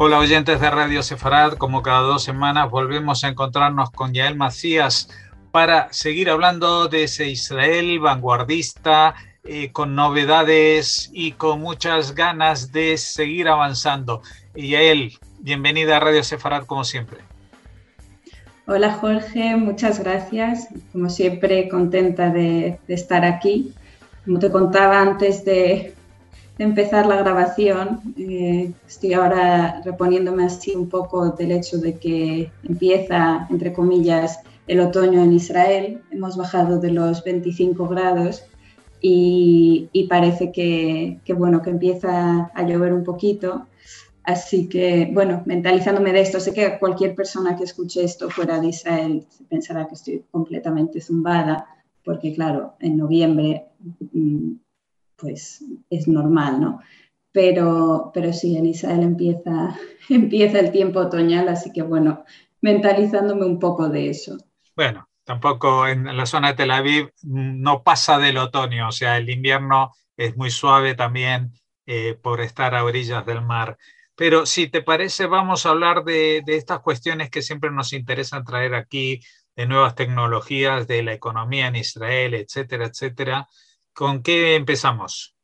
Hola oyentes de Radio Sefarad, como cada 2 semanas volvemos a encontrarnos con Yael Macías para seguir hablando de ese Israel vanguardista, con novedades y con muchas ganas de seguir avanzando. Y Yael, bienvenida a Radio Sefarad como siempre. Hola Jorge, muchas gracias. Como siempre, contenta de estar aquí. Como te contaba antes de empezar la grabación, estoy ahora reponiéndome así un poco del hecho de que empieza, entre comillas, el otoño en Israel. Hemos bajado de los 25 grados y parece que empieza a llover un poquito. Así que, bueno, mentalizándome de esto, sé que cualquier persona que escuche esto fuera de Israel pensará que estoy completamente zumbada, porque claro, en noviembre pues es normal, ¿no? Pero sí, en Israel empieza el tiempo otoñal, así que bueno, mentalizándome un poco de eso. Bueno, tampoco en la zona de Tel Aviv no pasa del otoño, o sea, el invierno es muy suave también por estar a orillas del mar. Pero si te parece, vamos a hablar de estas cuestiones que siempre nos interesan traer aquí, de nuevas tecnologías, de la economía en Israel, etcétera, etcétera. ¿Con qué empezamos?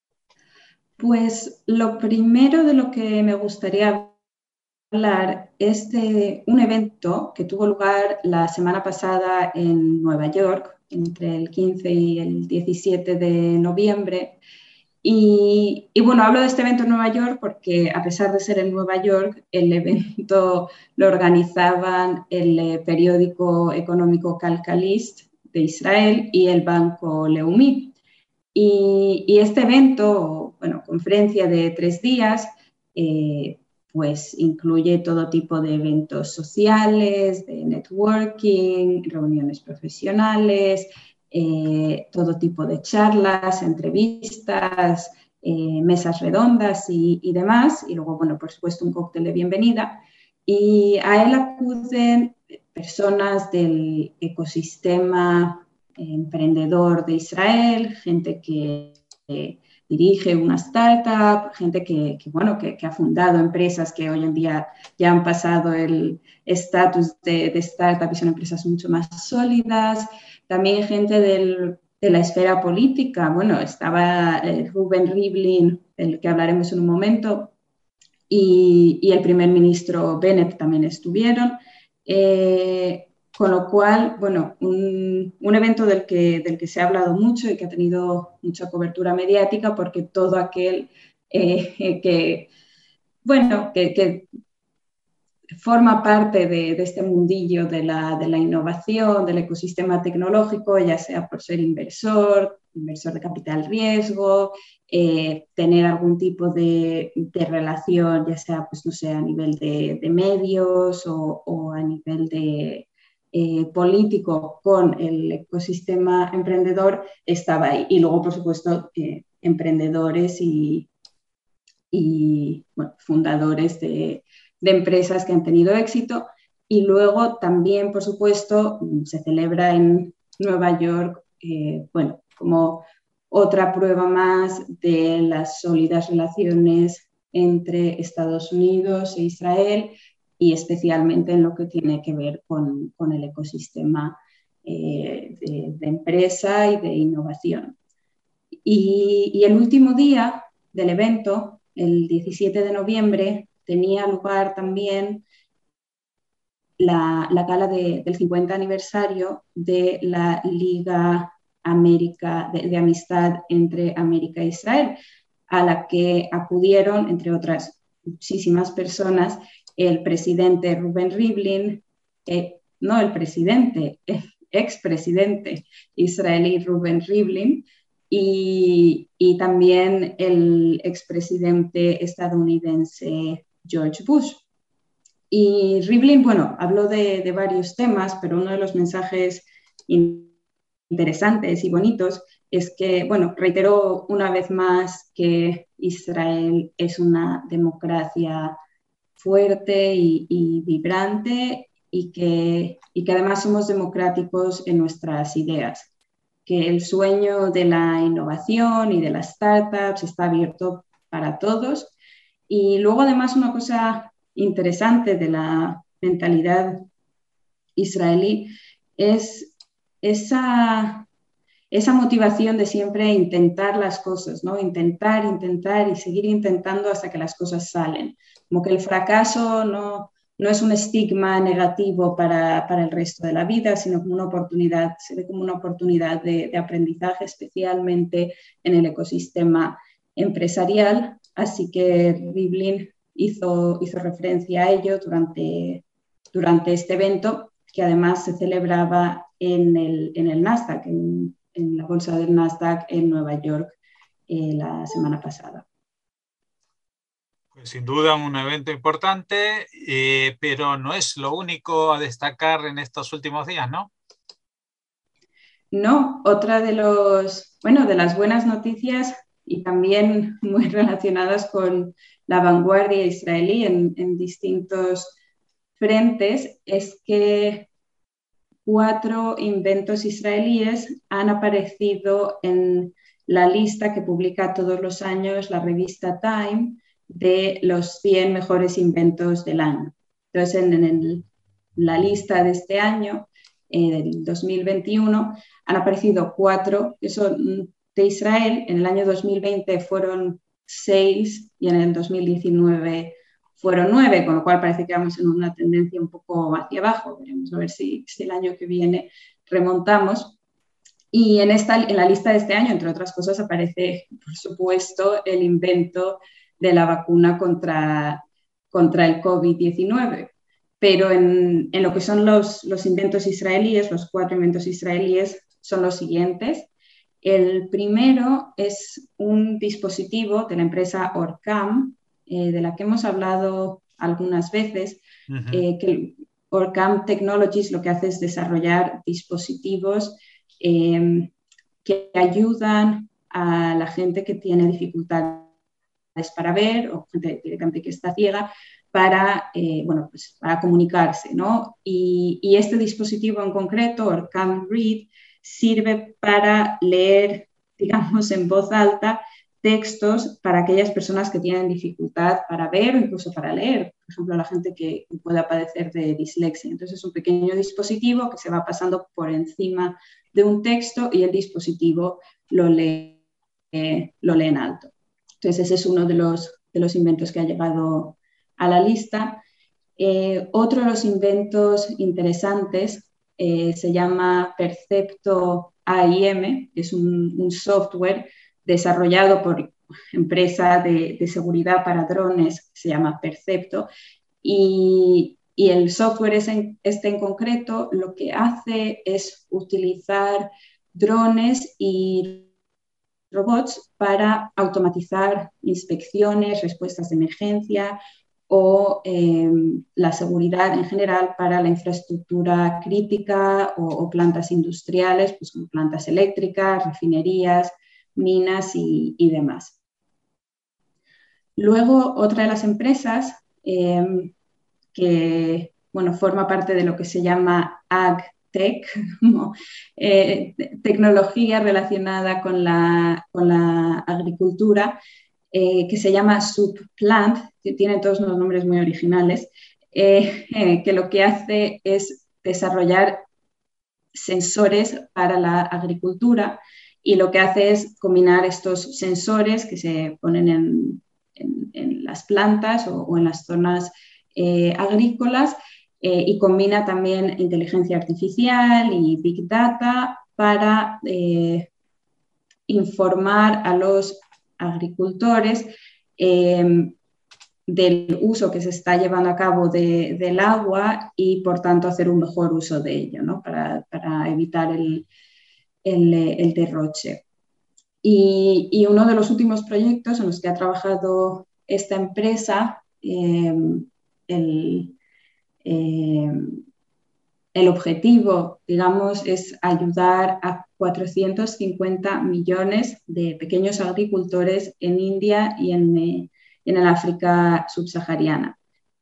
Pues lo primero de lo que me gustaría hablar es de un evento que tuvo lugar la semana pasada en Nueva York, entre el 15 y el 17 de noviembre. Y bueno, hablo de este evento en Nueva York porque a pesar de ser en Nueva York, el evento lo organizaban el periódico económico Calcalist de Israel y el Banco Leumi. Y este evento, bueno, conferencia de 3 días, pues incluye todo tipo de eventos sociales, de networking, reuniones profesionales, todo tipo de charlas, entrevistas, mesas redondas y demás. Y luego, bueno, por supuesto, un cóctel de bienvenida. Y a él acuden personas del ecosistema emprendedor de Israel, gente que dirige una startup, gente que ha fundado empresas que hoy en día ya han pasado el estatus de startup y son empresas mucho más sólidas. También gente de la esfera política. Bueno, estaba Reuven Rivlin, del que hablaremos en un momento, y el primer ministro Bennett también estuvieron. Con lo cual, bueno, un evento del que se ha hablado mucho y que ha tenido mucha cobertura mediática porque todo aquel que forma parte de este mundillo de la innovación, del ecosistema tecnológico, ya sea por ser inversor de capital riesgo, tener algún tipo de relación, ya sea, pues no sé, a nivel de medios o a nivel de político con el ecosistema emprendedor, estaba ahí. Y luego, por supuesto, emprendedores y bueno, fundadores de empresas que han tenido éxito. Y luego también, por supuesto, se celebra en Nueva York, bueno, como otra prueba más de las sólidas relaciones entre Estados Unidos e Israel y especialmente en lo que tiene que ver con el ecosistema de empresa y de innovación. Y el último día del evento, el 17 de noviembre, tenía lugar también la gala del 50 aniversario de la Liga América de Amistad entre América e Israel, a la que acudieron, entre otras muchísimas personas, el presidente Reuven Rivlin, no el presidente, el expresidente israelí Reuven Rivlin, y también el expresidente estadounidense George Bush. Y Rivlin, bueno, habló de varios temas, pero uno de los mensajes interesantes y bonitos es que, bueno, reiteró una vez más que Israel es una democracia fuerte y vibrante y que además somos democráticos en nuestras ideas, que el sueño de la innovación y de las startups está abierto para todos. Y luego además una cosa interesante de la mentalidad israelí es esa motivación de siempre intentar las cosas, ¿no? Intentar y seguir intentando hasta que las cosas salen. Como que el fracaso no es un estigma negativo para el resto de la vida, sino como una oportunidad, se ve como una oportunidad de aprendizaje, especialmente en el ecosistema empresarial. Así que Rivlin hizo referencia a ello durante este evento, que además se celebraba en el Nasdaq, en la bolsa del Nasdaq en Nueva York la semana pasada. Pues sin duda un evento importante, pero no es lo único a destacar en estos últimos días, ¿no? No, otra de las buenas noticias y también muy relacionadas con la vanguardia israelí en distintos frentes es que 4 inventos israelíes han aparecido en la lista que publica todos los años la revista Time de los 100 mejores inventos del año. Entonces, en la lista de este año, del 2021, han aparecido 4 que son de Israel. En el año 2020 fueron 6 y en el 2019 fueron 9, con lo cual parece que vamos en una tendencia un poco hacia abajo. Veremos a ver si el año que viene remontamos. Y en la lista de este año, entre otras cosas, aparece, por supuesto, el invento de la vacuna contra el COVID-19. Pero en lo que son los inventos israelíes, los 4 inventos israelíes, son los siguientes. El primero es un dispositivo de la empresa Orcam, de la que hemos hablado algunas veces, que Orcam Technologies lo que hace es desarrollar dispositivos que ayudan a la gente que tiene dificultades para ver o gente directamente que está ciega para comunicarse, ¿no? Y este dispositivo en concreto, Orcam Read, sirve para leer, digamos, en voz alta textos para aquellas personas que tienen dificultad para ver o incluso para leer, por ejemplo, la gente que pueda padecer de dislexia. Entonces es un pequeño dispositivo que se va pasando por encima de un texto y el dispositivo lo lee en alto. Entonces ese es uno de los inventos que ha llegado a la lista. Otro de los inventos interesantes se llama Percepto AIM, que es un software desarrollado por empresa de seguridad para drones, se llama Percepto, y el software este en concreto lo que hace es utilizar drones y robots para automatizar inspecciones, respuestas de emergencia o la seguridad en general para la infraestructura crítica o plantas industriales, pues como plantas eléctricas, refinerías, minas y demás. Luego, otra de las empresas que forma parte de lo que se llama AgTech, como, tecnología relacionada con la agricultura, que se llama Subplant, que tiene todos unos nombres muy originales, que lo que hace es desarrollar sensores para la agricultura y lo que hace es combinar estos sensores que se ponen en las plantas o en las zonas agrícolas y combina también inteligencia artificial y Big Data para informar a los agricultores del uso que se está llevando a cabo del agua y, por tanto, hacer un mejor uso de ello, ¿no? para evitar el derroche. Y uno de los últimos proyectos en los que ha trabajado esta empresa, el objetivo, digamos, es ayudar a 450 millones de pequeños agricultores en India y en el África subsahariana.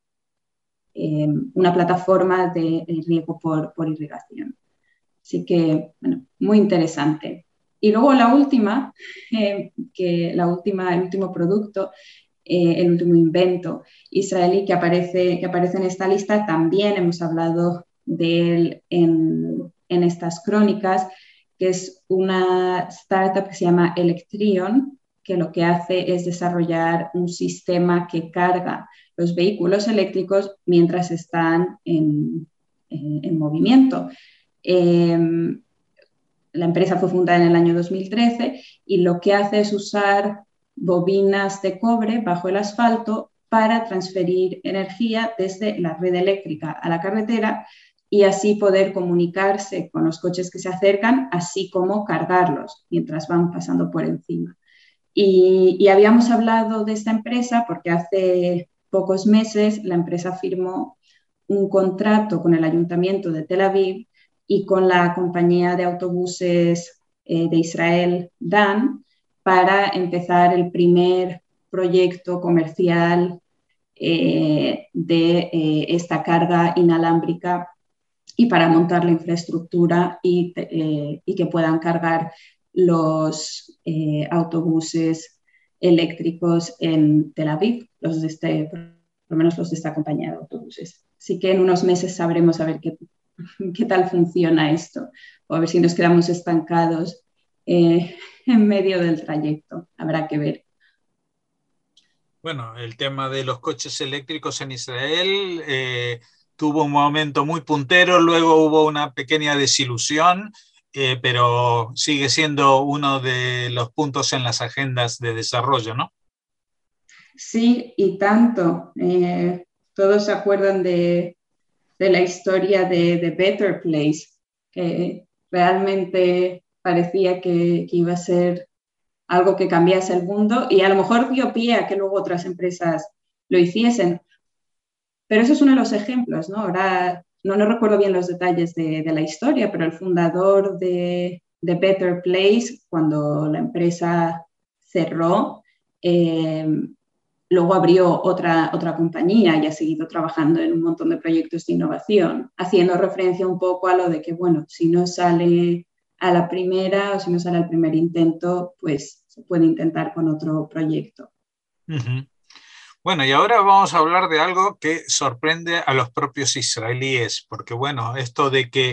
Una plataforma de riego por irrigación. Así que, muy interesante. Y luego la última, el último producto, el último invento israelí que aparece en esta lista. También hemos hablado de él en estas crónicas, que es una startup que se llama Electrion, que lo que hace es desarrollar un sistema que carga los vehículos eléctricos mientras están en movimiento. La empresa fue fundada en el año 2013 y lo que hace es usar bobinas de cobre bajo el asfalto para transferir energía desde la red eléctrica a la carretera y así poder comunicarse con los coches que se acercan, así como cargarlos mientras van pasando por encima. Y habíamos hablado de esta empresa porque hace pocos meses la empresa firmó un contrato con el Ayuntamiento de Tel Aviv y con la compañía de autobuses de Israel, Dan, para empezar el primer proyecto comercial de esta carga inalámbrica y para montar la infraestructura y que puedan cargar los autobuses eléctricos en Tel Aviv, por lo menos los de esta compañía de autobuses. Así que en unos meses sabremos a ver qué tal funciona esto, o a ver si nos quedamos estancados en medio del trayecto. Habrá que ver. Bueno, el tema de los coches eléctricos en Israel tuvo un momento muy puntero, luego hubo una pequeña desilusión, pero sigue siendo uno de los puntos en las agendas de desarrollo, ¿no? Sí, y tanto. Todos se acuerdan de la historia de Better Place, que realmente parecía que iba a ser algo que cambiase el mundo y a lo mejor dio pie a que luego otras empresas lo hiciesen. Pero eso es uno de los ejemplos, ¿no? Ahora no recuerdo bien los detalles de la historia, pero el fundador de Better Place, cuando la empresa cerró, luego abrió otra compañía y ha seguido trabajando en un montón de proyectos de innovación, haciendo referencia un poco a lo de que, bueno, si no sale a la primera o si no sale al primer intento, pues se puede intentar con otro proyecto. Uh-huh. Bueno, y ahora vamos a hablar de algo que sorprende a los propios israelíes, porque bueno, esto de que,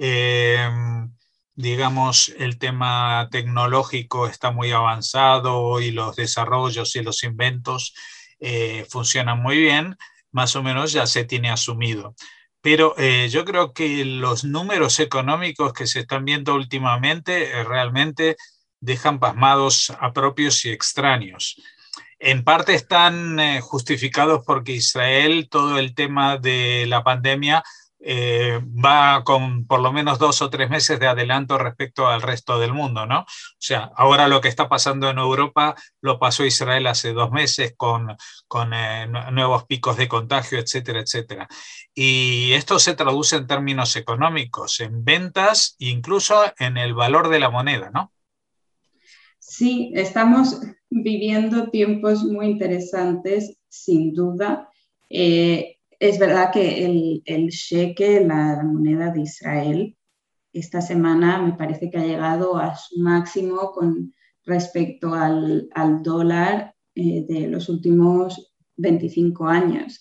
digamos, el tema tecnológico está muy avanzado y los desarrollos y los inventos funcionan muy bien, más o menos ya se tiene asumido. Pero yo creo que los números económicos que se están viendo últimamente realmente dejan pasmados a propios y extraños. En parte están justificados porque Israel, todo el tema de la pandemia, va con por lo menos 2 o 3 meses de adelanto respecto al resto del mundo, ¿no? O sea, ahora lo que está pasando en Europa lo pasó Israel hace 2 meses con nuevos picos de contagio, etcétera, etcétera. Y esto se traduce en términos económicos, en ventas e incluso en el valor de la moneda, ¿no? Sí, estamos viviendo tiempos muy interesantes, sin duda. Es verdad que el shekel, la moneda de Israel, esta semana me parece que ha llegado a su máximo con respecto al dólar de los últimos 25 años.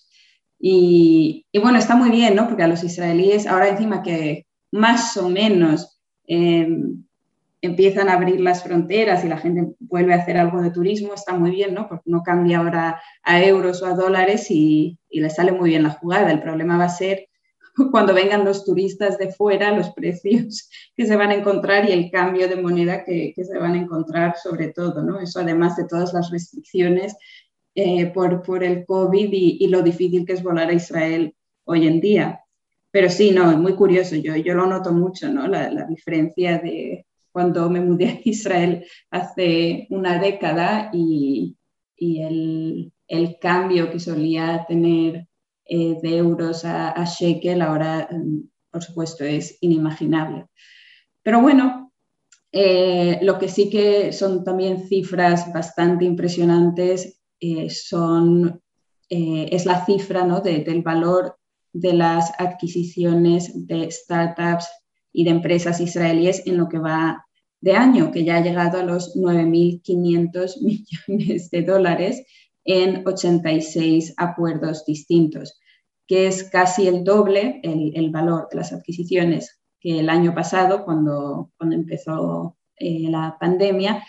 Y bueno, está muy bien, ¿no? Porque a los israelíes, ahora encima que más o menos empiezan a abrir las fronteras y la gente vuelve a hacer algo de turismo, está muy bien, ¿no? Porque no cambia ahora a euros o a dólares y les sale muy bien la jugada. El problema va a ser cuando vengan los turistas de fuera, los precios que se van a encontrar y el cambio de moneda que se van a encontrar sobre todo, ¿no? Eso además de todas las restricciones por el COVID y lo difícil que es volar a Israel hoy en día. Pero sí, no, es muy curioso, yo lo noto mucho, ¿no? La diferencia de cuando me mudé a Israel hace una década y el cambio que solía tener de euros a shekel ahora, por supuesto, es inimaginable. Pero bueno, lo que sí que son también cifras bastante impresionantes es la cifra, ¿no? del valor de las adquisiciones de startups y de empresas israelíes en lo que va de año, que ya ha llegado a los 9.500 millones de dólares, en 86 acuerdos distintos, que es casi el doble el valor de las adquisiciones que el año pasado, cuando empezó la pandemia,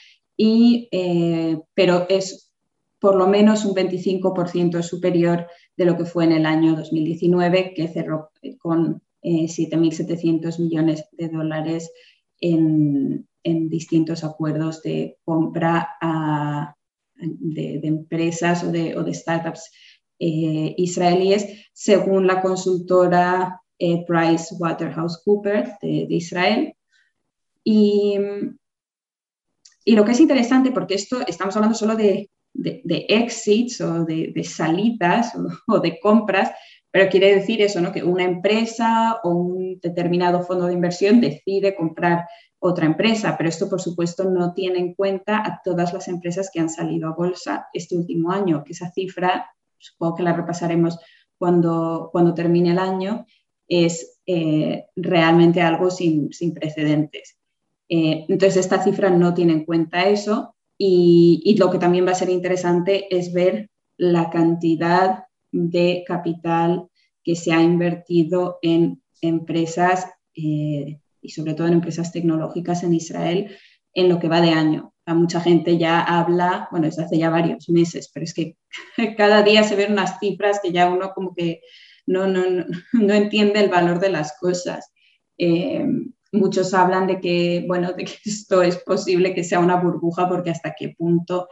pero es por lo menos un 25% superior de lo que fue en el año 2019, que cerró con 7.700 millones de dólares en distintos acuerdos de compra de empresas o de startups israelíes, según la consultora PricewaterhouseCoopers de Israel. Y lo que es interesante, porque esto estamos hablando solo de exits o de salidas o de compras, pero quiere decir eso, ¿no? Que una empresa o un determinado fondo de inversión decide comprar otra empresa, pero esto, por supuesto, no tiene en cuenta a todas las empresas que han salido a bolsa este último año, que esa cifra, supongo que la repasaremos cuando termine el año, es realmente algo sin precedentes. Entonces, esta cifra no tiene en cuenta eso y lo que también va a ser interesante es ver la cantidad de capital que se ha invertido en empresas y sobre todo en empresas tecnológicas en Israel en lo que va de año. Mucha gente ya habla, bueno, desde hace ya varios meses, pero es que cada día se ven unas cifras que ya uno como que no entiende el valor de las cosas. Muchos hablan de que, bueno, de que esto es posible que sea una burbuja porque hasta qué punto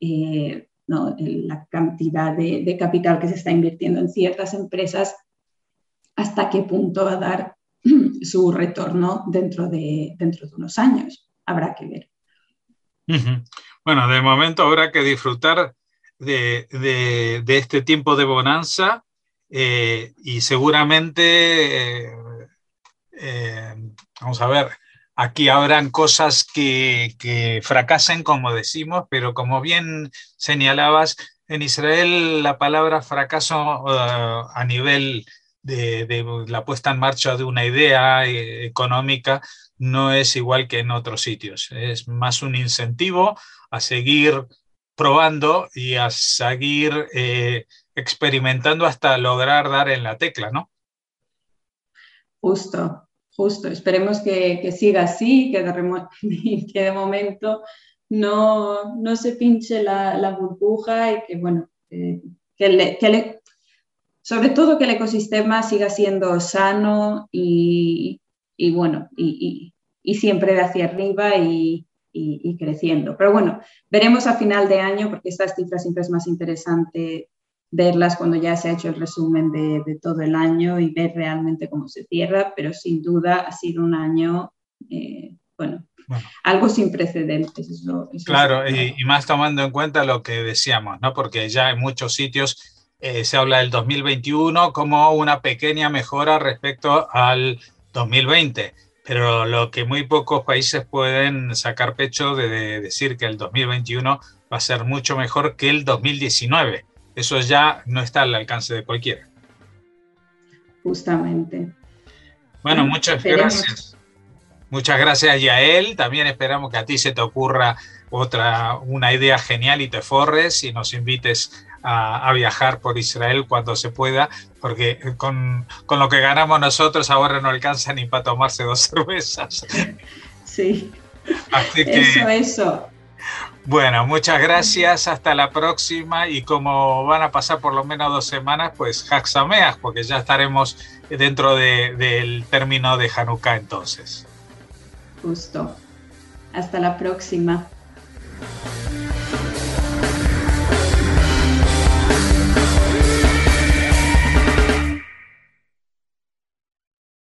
la cantidad de capital que se está invirtiendo en ciertas empresas, hasta qué punto va a dar su retorno dentro de unos años. Habrá que ver. Bueno, de momento habrá que disfrutar de este tiempo de bonanza y seguramente, vamos a ver, aquí habrán cosas que fracasen, como decimos, pero como bien señalabas, en Israel la palabra fracaso a nivel de la puesta en marcha de una idea económica no es igual que en otros sitios. Es más un incentivo a seguir probando y a seguir experimentando hasta lograr dar en la tecla, ¿no? Justo. Esperemos que siga así, que de momento no se pinche la burbuja y que, bueno, sobre todo que el ecosistema siga siendo sano y bueno, y siempre de hacia arriba y creciendo. Pero bueno, veremos a final de año, porque estas cifras siempre es más interesante verlas cuando ya se ha hecho el resumen de todo el año y ver realmente cómo se cierra, pero sin duda ha sido un año, bueno, algo sin precedentes. Eso claro, y más tomando en cuenta lo que decíamos, ¿no? Porque ya en muchos sitios se habla del 2021 como una pequeña mejora respecto al 2020, pero lo que muy pocos países pueden sacar pecho de decir que el 2021 va a ser mucho mejor que el 2019. Eso ya no está al alcance de cualquiera. Justamente. Bueno, muchas gracias. Muchas gracias, Yael. También esperamos que a ti se te ocurra una idea genial y te forres y nos invites a viajar por Israel cuando se pueda, porque con lo que ganamos nosotros ahora no alcanza ni para tomarse 2 cervezas. Sí. Así que, eso. Bueno, muchas gracias, hasta la próxima, y como van a pasar por lo menos 2 semanas, pues Hag Sameach, porque ya estaremos dentro del término de Hanukkah entonces. Justo. Hasta la próxima.